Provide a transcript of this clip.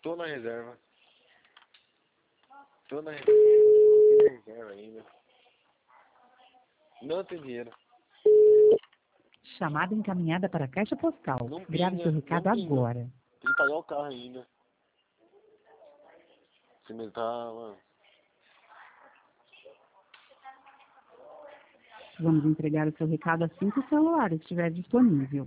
Tô na reserva. Tô na reserva ainda. Não tem dinheiro. Chamada encaminhada para a caixa postal. Não Grave pinga, seu recado não pinga. agora. Tem que pagar o carro ainda. Você me tá, mano. Vamos entregar o seu recado assim que o celular estiver disponível.